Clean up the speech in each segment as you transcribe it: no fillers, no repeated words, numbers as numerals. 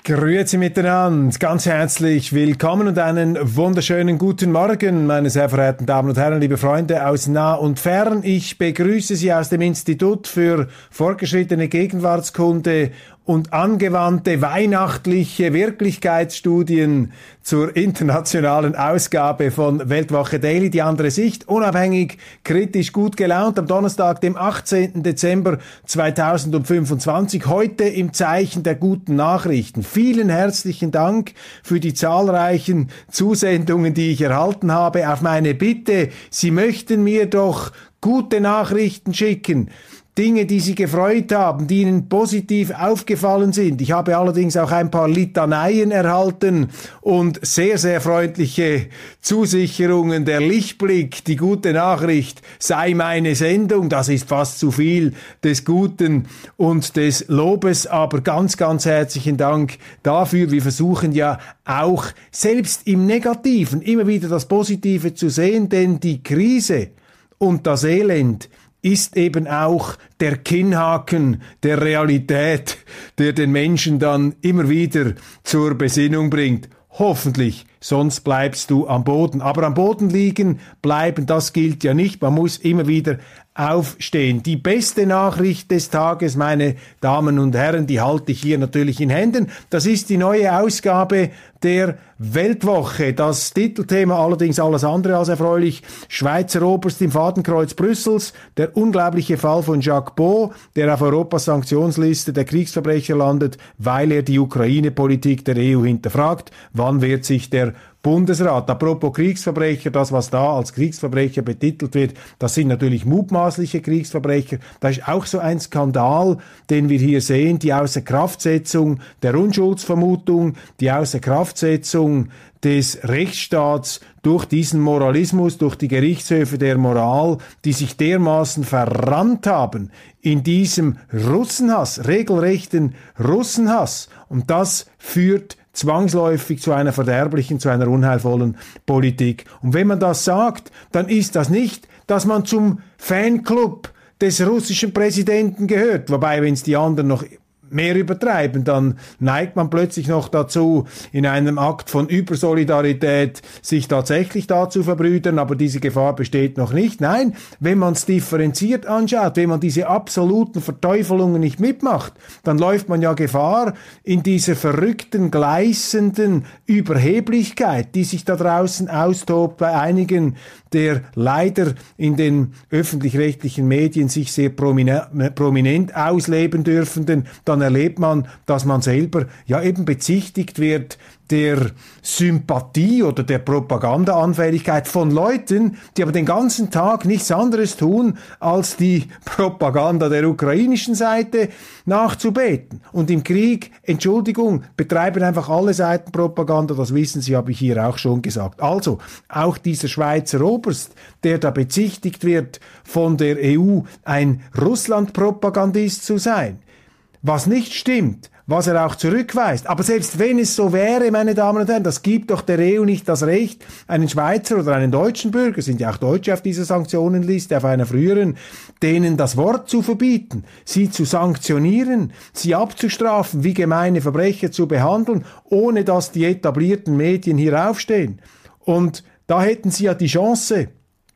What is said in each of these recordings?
Grüezi miteinander, ganz herzlich willkommen und einen wunderschönen guten Morgen, meine sehr verehrten Damen und Herren, liebe Freunde aus nah und fern. Ich begrüße Sie aus dem Institut für fortgeschrittene Gegenwartskunde und angewandte weihnachtliche Wirklichkeitsstudien zur internationalen Ausgabe von Weltwoche Daily, die andere Sicht, unabhängig, kritisch, gut gelaunt, am Donnerstag, dem 18. Dezember 2025, heute im Zeichen der guten Nachrichten. Vielen herzlichen Dank für die zahlreichen Zusendungen, die ich erhalten habe, auf meine Bitte, Sie möchten mir doch gute Nachrichten schicken. Dinge, die Sie gefreut haben, die Ihnen positiv aufgefallen sind. Ich habe allerdings auch ein paar Litaneien erhalten und sehr, sehr freundliche Zusicherungen. Der Lichtblick, die gute Nachricht sei meine Sendung. Das ist fast zu viel des Guten und des Lobes, aber ganz, ganz herzlichen Dank dafür. Wir versuchen ja auch selbst im Negativen immer wieder das Positive zu sehen, denn die Krise und das Elend ist eben auch der Kinnhaken der Realität, der den Menschen dann immer wieder zur Besinnung bringt. Hoffentlich, sonst bleibst du am Boden. Aber am Boden liegen, bleiben, das gilt ja nicht. Man muss immer wieder aufstehen. Die beste Nachricht des Tages, meine Damen und Herren, die halte ich hier natürlich in Händen. Das ist die neue Ausgabe der Weltwoche. Das Titelthema allerdings alles andere als erfreulich. Schweizer Oberst im Fadenkreuz Brüssels, der unglaubliche Fall von Jacques Beau, der auf Europas Sanktionsliste der Kriegsverbrecher landet, weil er die Ukraine-Politik der EU hinterfragt. Wann wird sich der Bundesrat? Apropos Kriegsverbrecher, das, was da als Kriegsverbrecher betitelt wird, das sind natürlich mutmaßliche Kriegsverbrecher. Das ist auch so ein Skandal, den wir hier sehen, die Außerkraftsetzung der Unschuldsvermutung, die Außerkraftsetzung des Rechtsstaats durch diesen Moralismus, durch die Gerichtshöfe der Moral, die sich dermaßen verrannt haben in diesem Russenhass, regelrechten Russenhass. Und das führt zwangsläufig zu einer verderblichen, zu einer unheilvollen Politik. Und wenn man das sagt, dann ist das nicht, dass man zum Fanclub des russischen Präsidenten gehört. Wobei, wenn es die anderen noch mehr übertreiben, dann neigt man plötzlich noch dazu, in einem Akt von Übersolidarität sich tatsächlich da zu verbrüdern, aber diese Gefahr besteht noch nicht. Nein, wenn man es differenziert anschaut, wenn man diese absoluten Verteufelungen nicht mitmacht, dann läuft man ja Gefahr, in dieser verrückten, gleißenden Überheblichkeit, die sich da draußen austobt bei einigen der leider in den öffentlich-rechtlichen Medien sich sehr prominent ausleben dürfenden, dann erlebt man, dass man selber ja eben bezichtigt wird der Sympathie oder der Propagandaanfälligkeit von Leuten, die aber den ganzen Tag nichts anderes tun, als die Propaganda der ukrainischen Seite nachzubeten. Und im Krieg, Entschuldigung, betreiben einfach alle Seiten Propaganda, das wissen Sie, habe ich hier auch schon gesagt. Also, auch dieser Schweizer Oberst, der da bezichtigt wird von der EU, ein Russland-Propagandist zu sein, was nicht stimmt, was er auch zurückweist. Aber selbst wenn es so wäre, meine Damen und Herren, das gibt doch der EU nicht das Recht, einen Schweizer oder einen deutschen Bürger, sind ja auch Deutsche auf dieser Sanktionenliste, auf einer früheren, denen das Wort zu verbieten, sie zu sanktionieren, sie abzustrafen, wie gemeine Verbrecher zu behandeln, ohne dass die etablierten Medien hier aufstehen. Und da hätten sie ja die Chance,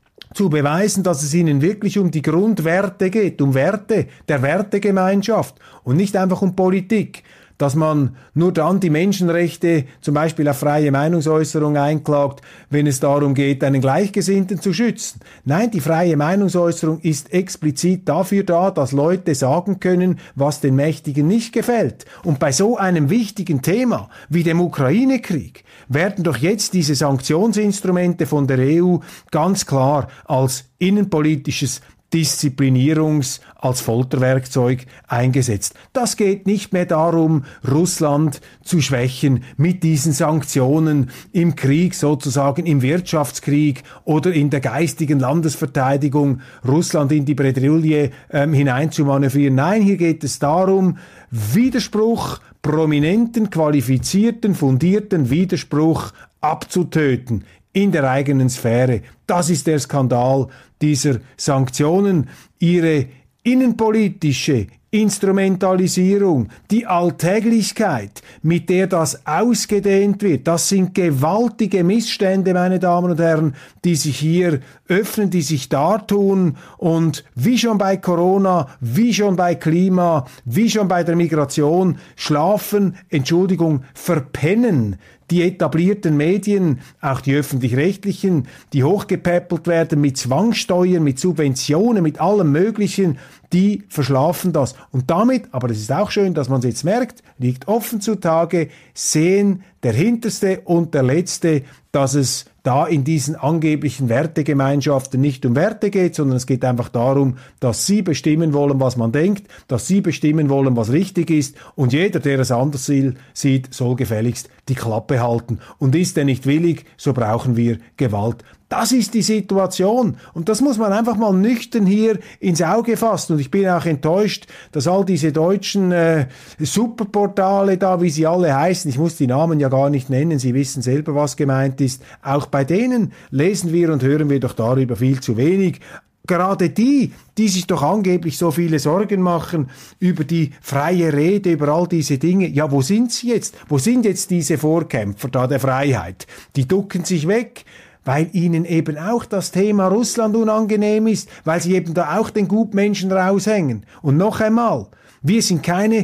zu beweisen, dass es ihnen wirklich um die Grundwerte geht, um Werte der Wertegemeinschaft und nicht einfach um Politik, dass man nur dann die Menschenrechte, zum Beispiel auf freie Meinungsäußerung einklagt, wenn es darum geht, einen Gleichgesinnten zu schützen. Nein, die freie Meinungsäußerung ist explizit dafür da, dass Leute sagen können, was den Mächtigen nicht gefällt. Und bei so einem wichtigen Thema wie dem Ukraine-Krieg werden doch jetzt diese Sanktionsinstrumente von der EU ganz klar als innenpolitisches als Folterwerkzeug eingesetzt. Das geht nicht mehr darum, Russland zu schwächen mit diesen Sanktionen im Krieg, sozusagen im Wirtschaftskrieg oder in der geistigen Landesverteidigung, Russland in die Bredouille hineinzumanövrieren. Nein, hier geht es darum, Widerspruch, prominenten, qualifizierten, fundierten Widerspruch abzutöten in der eigenen Sphäre. Das ist der Skandal dieser Sanktionen. Ihre innenpolitische, Instrumentalisierung, die Alltäglichkeit, mit der das ausgedehnt wird, das sind gewaltige Missstände, meine Damen und Herren, die sich hier öffnen, die sich dartun und wie schon bei Corona, wie schon bei Klima, wie schon bei der Migration verpennen die etablierten Medien, auch die öffentlich-rechtlichen, die hochgepäppelt werden mit Zwangssteuern, mit Subventionen, mit allem Möglichen, die verschlafen das. Und damit, aber das ist auch schön, dass man es jetzt merkt, liegt offen zutage, sehen der Hinterste und der Letzte, dass es da in diesen angeblichen Wertegemeinschaften nicht um Werte geht, sondern es geht einfach darum, dass sie bestimmen wollen, was man denkt, dass sie bestimmen wollen, was richtig ist und jeder, der es anders sieht, soll gefälligst die Klappe halten. Und ist er nicht willig, so brauchen wir Gewalt. Das ist die Situation und das muss man einfach mal nüchtern hier ins Auge fassen und ich bin auch enttäuscht, dass all diese deutschen Superportale da, wie sie alle heißen, ich muss die Namen ja gar nicht nennen, Sie wissen selber, was gemeint ist, auch bei denen lesen wir und hören wir doch darüber viel zu wenig. Gerade die sich doch angeblich so viele Sorgen machen über die freie Rede, über all diese Dinge. Ja, wo sind sie jetzt? Wo sind jetzt diese Vorkämpfer da der Freiheit? Die ducken sich weg, weil ihnen eben auch das Thema Russland unangenehm ist, weil sie eben da auch den Gutmenschen raushängen. Und noch einmal, wir sind keine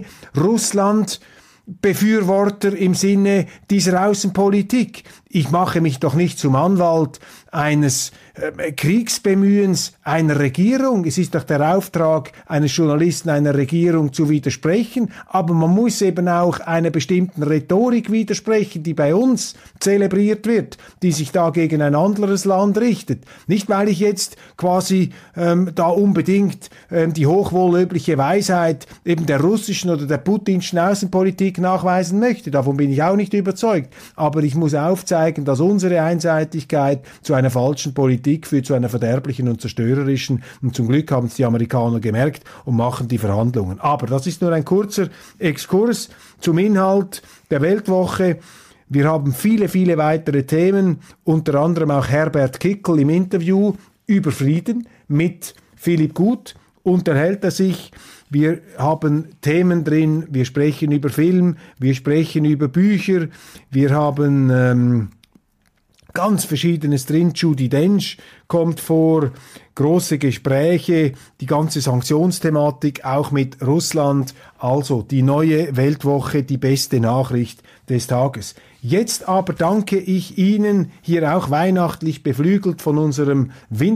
Russland-Befürworter im Sinne dieser Außenpolitik. Ich mache mich doch nicht zum Anwalt eines Kriegsbemühens einer Regierung. Es ist doch der Auftrag eines Journalisten einer Regierung zu widersprechen, aber man muss eben auch einer bestimmten Rhetorik widersprechen, die bei uns zelebriert wird, die sich da gegen ein anderes Land richtet. Nicht, weil ich jetzt quasi da unbedingt die hochwohllöbliche Weisheit eben der russischen oder der putinschen Außenpolitik nachweisen möchte. Davon bin ich auch nicht überzeugt. Aber ich muss aufzeigen, dass unsere Einseitigkeit zu einer falschen Politik führt, zu einer verderblichen und zerstörerischen. Und zum Glück haben es die Amerikaner gemerkt und machen die Verhandlungen. Aber das ist nur ein kurzer Exkurs zum Inhalt der Weltwoche. Wir haben viele, viele weitere Themen, unter anderem auch Herbert Kickl im Interview über Frieden mit Philipp Gut unterhält er sich. Wir haben Themen drin, wir sprechen über Film, wir sprechen über Bücher, wir haben ganz Verschiedenes drin. Judi Dench kommt vor, große Gespräche, die ganze Sanktionsthematik auch mit Russland. Also die neue Weltwoche, die beste Nachricht des Tages. Jetzt aber danke ich Ihnen, hier auch weihnachtlich beflügelt von unserem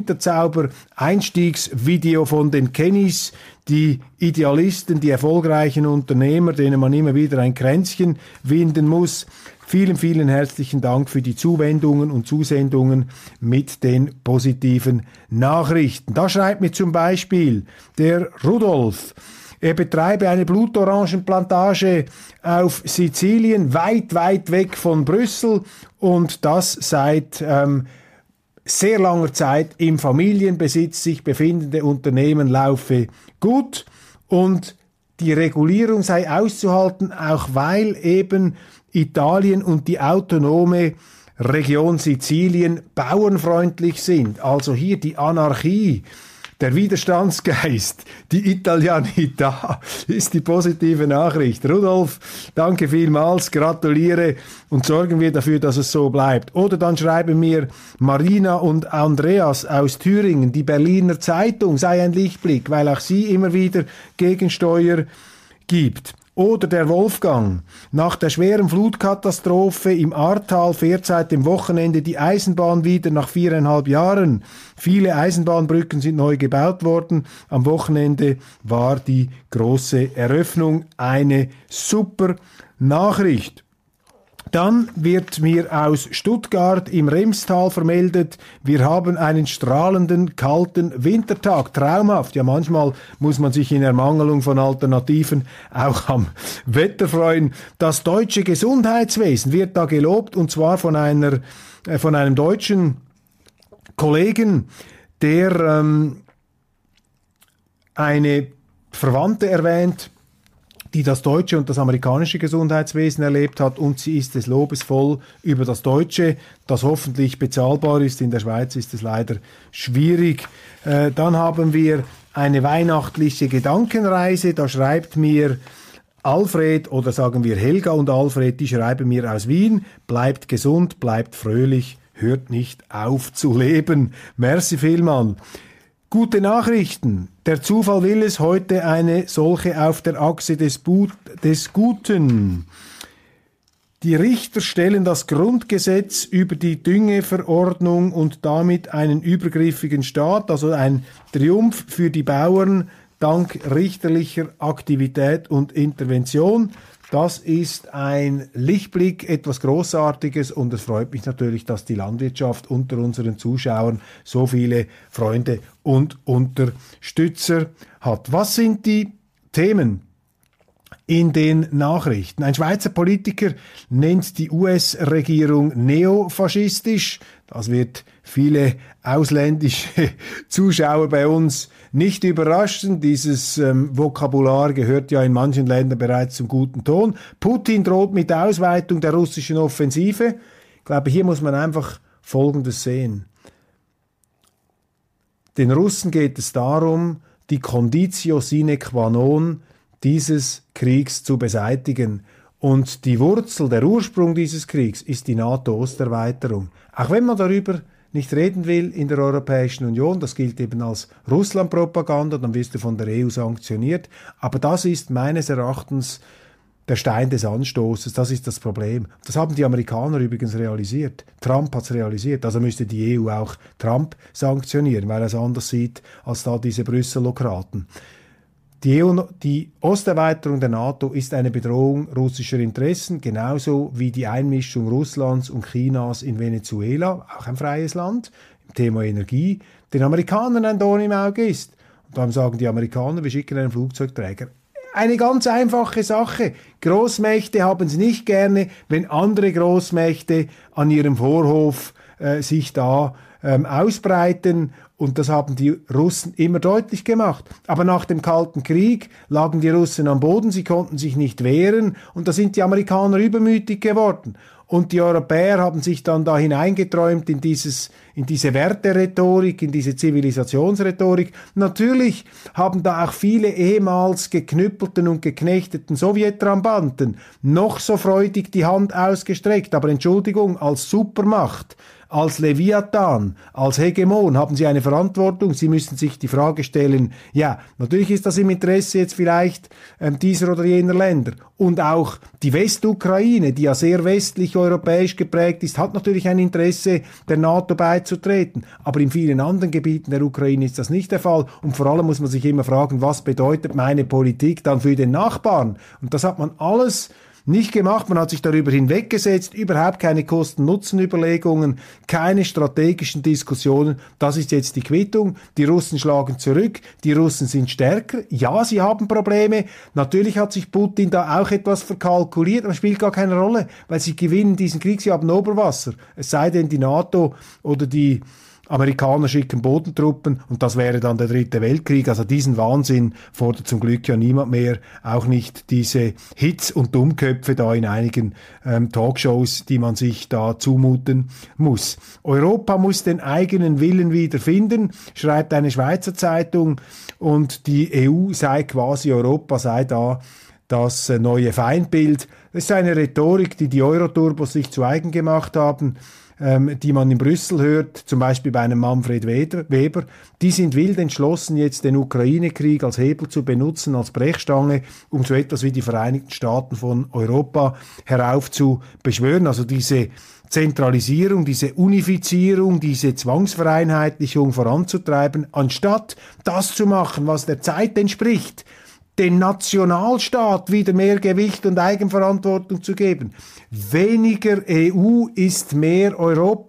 Winterzauber-Einstiegsvideo von den Kennys, die Idealisten, die erfolgreichen Unternehmer, denen man immer wieder ein Kränzchen winden muss. Vielen, vielen herzlichen Dank für die Zuwendungen und Zusendungen mit den positiven Nachrichten. Da schreibt mir zum Beispiel der Rudolf, er betreibe eine Blutorangenplantage auf Sizilien, weit, weit weg von Brüssel und das seit sehr langer Zeit im Familienbesitz sich befindende Unternehmen laufe gut und die Regulierung sei auszuhalten, auch weil eben Italien und die autonome Region Sizilien bauernfreundlich sind. Also hier die Anarchie, der Widerstandsgeist, die Italianità ist die positive Nachricht. Rudolf, danke vielmals, gratuliere und sorgen wir dafür, dass es so bleibt. Oder dann schreiben mir Marina und Andreas aus Thüringen, die Berliner Zeitung sei ein Lichtblick, weil auch sie immer wieder Gegensteuer gibt. Oder der Wolfgang. Nach der schweren Flutkatastrophe im Ahrtal fährt seit dem Wochenende die Eisenbahn wieder nach 4,5 Jahren. Viele Eisenbahnbrücken sind neu gebaut worden. Am Wochenende war die große Eröffnung. Eine super Nachricht. Dann wird mir aus Stuttgart im Remstal vermeldet, wir haben einen strahlenden, kalten Wintertag. Traumhaft. Ja, manchmal muss man sich in Ermangelung von Alternativen auch am Wetter freuen. Das deutsche Gesundheitswesen wird da gelobt, und zwar von einem deutschen Kollegen, der eine Verwandte erwähnt die das deutsche und das amerikanische Gesundheitswesen erlebt hat, und sie ist des Lobes voll über das deutsche, das hoffentlich bezahlbar ist. In der Schweiz ist es leider schwierig. Dann haben wir eine weihnachtliche Gedankenreise. Da schreibt mir Alfred, oder sagen wir Helga und Alfred, die schreiben mir aus Wien: Bleibt gesund, bleibt fröhlich, hört nicht auf zu leben. Merci vielmals. Gute Nachrichten. Der Zufall will es, heute eine solche auf der Achse des Guten. Die Richter stellen das Grundgesetz über die Düngeverordnung und damit einen übergriffigen Staat, also ein Triumph für die Bauern dank richterlicher Aktivität und Intervention. Das ist ein Lichtblick, etwas Großartiges, und es freut mich natürlich, dass die Landwirtschaft unter unseren Zuschauern so viele Freunde und Unterstützer hat. Was sind die Themen in den Nachrichten? Ein Schweizer Politiker nennt die US-Regierung neofaschistisch. Das wird viele ausländische Zuschauer bei uns nicht überraschen. Dieses Vokabular gehört ja in manchen Ländern bereits zum guten Ton. Putin droht mit der Ausweitung der russischen Offensive. Ich glaube, hier muss man einfach Folgendes sehen. Den Russen geht es darum, die Conditio sine qua non dieses Kriegs zu beseitigen. Und die Wurzel, der Ursprung dieses Kriegs ist die NATO-Osterweiterung. Auch wenn man darüber nicht reden will in der Europäischen Union, das gilt eben als Russland-Propaganda, dann wirst du von der EU sanktioniert. Aber das ist meines Erachtens der Stein des Anstoßes, das ist das Problem. Das haben die Amerikaner übrigens realisiert. Trump hat es realisiert, also müsste die EU auch Trump sanktionieren, weil er es anders sieht als da diese Brüsselokraten. Die Osterweiterung der NATO ist eine Bedrohung russischer Interessen, genauso wie die Einmischung Russlands und Chinas in Venezuela, auch ein freies Land, im Thema Energie, den Amerikanern ein Dorn im Auge ist. Und darum sagen die Amerikaner, wir schicken einen Flugzeugträger. Eine ganz einfache Sache. Großmächte haben es nicht gerne, wenn andere Großmächte an ihrem Vorhof sich da ausbreiten. Und das haben die Russen immer deutlich gemacht. Aber nach dem Kalten Krieg lagen die Russen am Boden, sie konnten sich nicht wehren, und da sind die Amerikaner übermütig geworden. Und die Europäer haben sich dann da hineingeträumt in diese Werterhetorik, in diese Zivilisationsrhetorik. Natürlich haben da auch viele ehemals geknüppelten und geknechteten Sowjetrambanten noch so freudig die Hand ausgestreckt. Aber Entschuldigung, als Supermacht, als Leviathan, als Hegemon haben sie eine Verantwortung. Sie müssen sich die Frage stellen, ja, natürlich ist das im Interesse jetzt vielleicht dieser oder jener Länder. Und auch die Westukraine, die ja sehr westlich europäisch geprägt ist, hat natürlich ein Interesse, der NATO beizutreten. Aber in vielen anderen Gebieten der Ukraine ist das nicht der Fall. Und vor allem muss man sich immer fragen, was bedeutet meine Politik dann für den Nachbarn? Und das hat man alles nicht gemacht, man hat sich darüber hinweggesetzt, überhaupt keine Kosten-Nutzen-Überlegungen, keine strategischen Diskussionen. Das ist jetzt die Quittung. Die Russen schlagen zurück, die Russen sind stärker. Ja, sie haben Probleme. Natürlich hat sich Putin da auch etwas verkalkuliert, aber spielt gar keine Rolle, weil sie gewinnen diesen Krieg, sie haben Oberwasser. Es sei denn, die NATO oder die Amerikaner schicken Bodentruppen, und das wäre dann der dritte Weltkrieg. Also diesen Wahnsinn fordert zum Glück ja niemand mehr, auch nicht diese Hits und Dummköpfe da in einigen Talkshows, die man sich da zumuten muss. Europa muss den eigenen Willen wiederfinden, schreibt eine Schweizer Zeitung, und die EU sei quasi, Europa sei da das neue Feindbild. Das ist eine Rhetorik, die die Euroturbos sich zu eigen gemacht haben, die man in Brüssel hört, zum Beispiel bei einem Manfred Weber. Die sind wild entschlossen, jetzt den Ukraine-Krieg als Hebel zu benutzen, als Brechstange, um so etwas wie die Vereinigten Staaten von Europa herauf zu beschwören. Also diese Zentralisierung, diese Unifizierung, diese Zwangsvereinheitlichung voranzutreiben, anstatt das zu machen, was der Zeit entspricht, den Nationalstaat wieder mehr Gewicht und Eigenverantwortung zu geben. Weniger EU ist mehr Europa.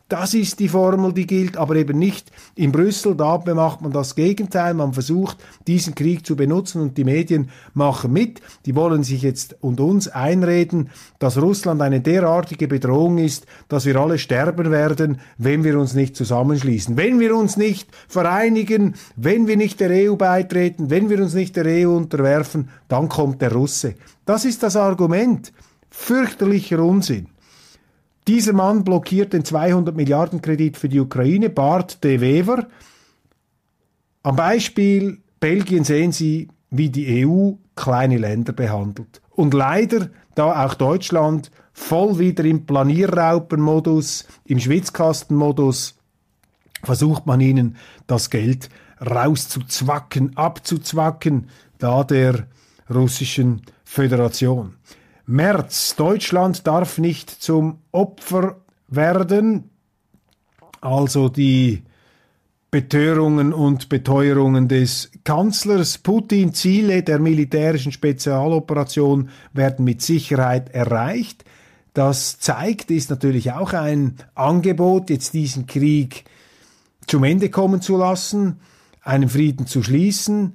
Das ist die Formel, die gilt, aber eben nicht in Brüssel. Da macht man das Gegenteil. Man versucht, diesen Krieg zu benutzen und die Medien machen mit. Die wollen sich jetzt und uns einreden, dass Russland eine derartige Bedrohung ist, dass wir alle sterben werden, wenn wir uns nicht zusammenschließen. Wenn wir uns nicht vereinigen, wenn wir nicht der EU beitreten, wenn wir uns nicht der EU unterwerfen, dann kommt der Russe. Das ist das Argument. Fürchterlicher Unsinn. Dieser Mann blockiert den 200 Milliarden Kredit für die Ukraine, Bart de Wever. Am Beispiel Belgien sehen Sie, wie die EU kleine Länder behandelt. Und leider, da auch Deutschland, voll wieder im Planierraupenmodus, im Schwitzkastenmodus, versucht man ihnen das Geld rauszuzwacken, abzuzwacken, da der russischen Föderation. März. Deutschland darf nicht zum Opfer werden. Also die Betörungen und Beteuerungen des Kanzlers. Putin, Ziele der militärischen Spezialoperation werden mit Sicherheit erreicht. Das zeigt, ist natürlich auch ein Angebot, jetzt diesen Krieg zum Ende kommen zu lassen, einen Frieden zu schließen,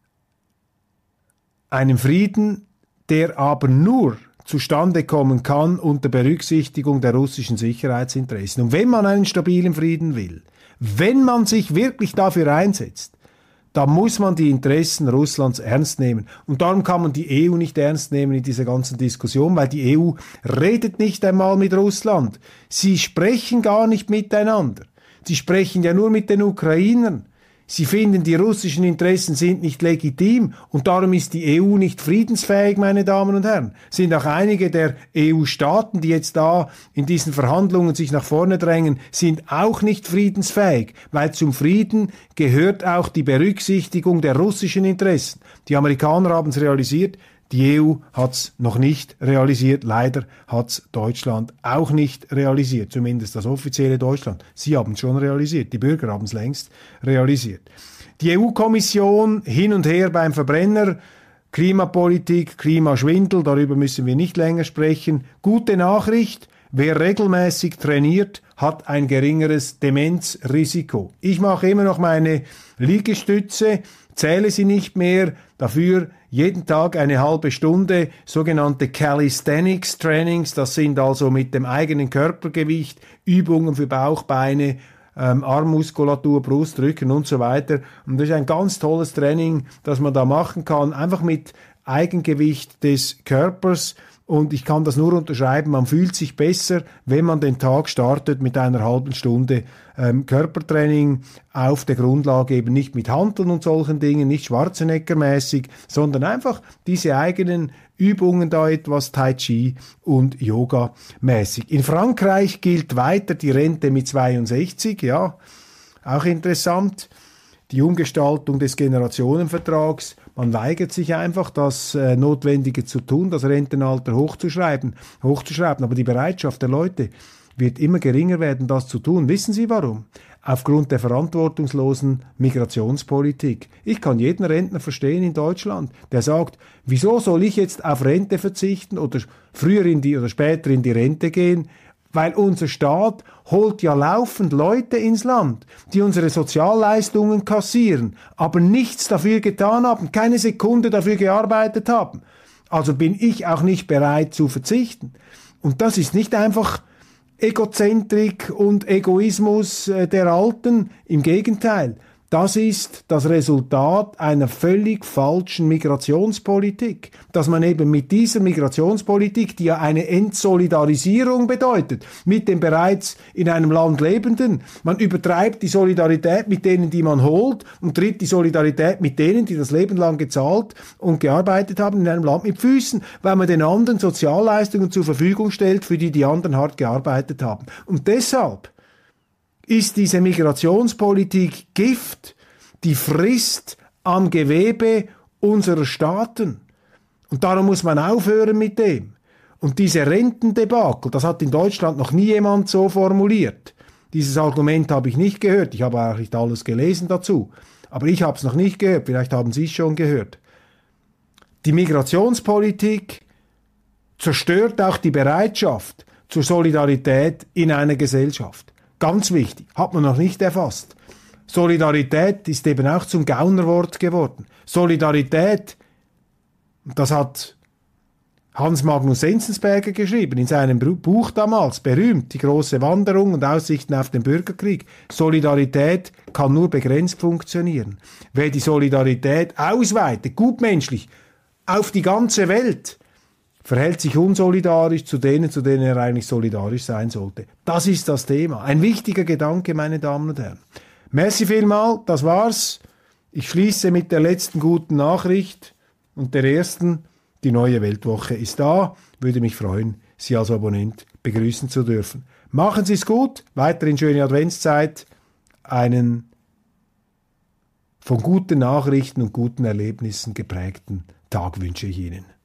einen Frieden, der aber nur zustande kommen kann unter Berücksichtigung der russischen Sicherheitsinteressen. Und wenn man einen stabilen Frieden will, wenn man sich wirklich dafür einsetzt, dann muss man die Interessen Russlands ernst nehmen. Und darum kann man die EU nicht ernst nehmen in dieser ganzen Diskussion, weil die EU redet nicht einmal mit Russland. Sie sprechen gar nicht miteinander. Sie sprechen ja nur mit den Ukrainern. Sie finden, die russischen Interessen sind nicht legitim und darum ist die EU nicht friedensfähig, meine Damen und Herren. Sind auch einige der EU-Staaten, die jetzt da in diesen Verhandlungen sich nach vorne drängen, sind auch nicht friedensfähig, weil zum Frieden gehört auch die Berücksichtigung der russischen Interessen. Die Amerikaner haben es realisiert, die EU hat es noch nicht realisiert. Leider hat es Deutschland auch nicht realisiert, zumindest das offizielle Deutschland. Sie haben es schon realisiert, die Bürger haben es längst realisiert. Die EU-Kommission hin und her beim Verbrenner, Klimapolitik, Klimaschwindel, darüber müssen wir nicht länger sprechen. Gute Nachricht, wer regelmäßig trainiert, hat ein geringeres Demenzrisiko. Ich mache immer noch meine Liegestütze, zähle sie nicht mehr, dafür jeden Tag eine halbe Stunde sogenannte Calisthenics Trainings, das sind also mit dem eigenen Körpergewicht Übungen für Bauch, Beine, Armmuskulatur, Brust, Rücken und so weiter. Und das ist ein ganz tolles Training, das man da machen kann, einfach mit Eigengewicht des Körpers. Und ich kann das nur unterschreiben, man fühlt sich besser, wenn man den Tag startet mit einer halben Stunde Körpertraining auf der Grundlage eben nicht mit Hanteln und solchen Dingen, nicht Schwarzenegger-mäßig, sondern einfach diese eigenen Übungen da etwas Tai Chi und Yoga-mäßig. In Frankreich gilt weiter die Rente mit 62, ja, auch interessant. Die Umgestaltung des Generationenvertrags. Man weigert sich einfach, das Notwendige zu tun, das Rentenalter hochzuschreiben. Aber die Bereitschaft der Leute wird immer geringer werden, das zu tun. Wissen Sie warum? Aufgrund der verantwortungslosen Migrationspolitik. Ich kann jeden Rentner verstehen in Deutschland, der sagt, wieso soll ich jetzt auf Rente verzichten oder früher oder später in die Rente gehen? Weil unser Staat holt ja laufend Leute ins Land, die unsere Sozialleistungen kassieren, aber nichts dafür getan haben, keine Sekunde dafür gearbeitet haben. Also bin ich auch nicht bereit zu verzichten. Und das ist nicht einfach Egozentrik und Egoismus der Alten, im Gegenteil. Das ist das Resultat einer völlig falschen Migrationspolitik, dass man eben mit dieser Migrationspolitik, die ja eine Entsolidarisierung bedeutet, mit den bereits in einem Land Lebenden, man übertreibt die Solidarität mit denen, die man holt und tritt die Solidarität mit denen, die das Leben lang gezahlt und gearbeitet haben in einem Land mit Füßen, weil man den anderen Sozialleistungen zur Verfügung stellt, für die die anderen hart gearbeitet haben. Und deshalb ist diese Migrationspolitik Gift, die frisst am Gewebe unserer Staaten. Und darum muss man aufhören mit dem. Und diese Rentendebakel, das hat in Deutschland noch nie jemand so formuliert. Dieses Argument habe ich nicht gehört. Ich habe auch nicht alles gelesen dazu. Aber ich habe es noch nicht gehört. Vielleicht haben Sie es schon gehört. Die Migrationspolitik zerstört auch die Bereitschaft zur Solidarität in einer Gesellschaft. Ganz wichtig, hat man noch nicht erfasst. Solidarität ist eben auch zum Gaunerwort geworden. Solidarität, das hat Hans Magnus Enzensberger geschrieben, in seinem Buch damals, berühmt, Die große Wanderung und Aussichten auf den Bürgerkrieg. Solidarität kann nur begrenzt funktionieren. Wer die Solidarität ausweitet, gutmenschlich, auf die ganze Welt, verhält sich unsolidarisch zu denen er eigentlich solidarisch sein sollte. Das ist das Thema. Ein wichtiger Gedanke, meine Damen und Herren. Merci vielmal, das war's. Ich schließe mit der letzten guten Nachricht und der ersten. Die neue Weltwoche ist da. Würde mich freuen, Sie als Abonnent begrüßen zu dürfen. Machen Sie es gut, weiterhin schöne Adventszeit. Einen von guten Nachrichten und guten Erlebnissen geprägten Tag wünsche ich Ihnen.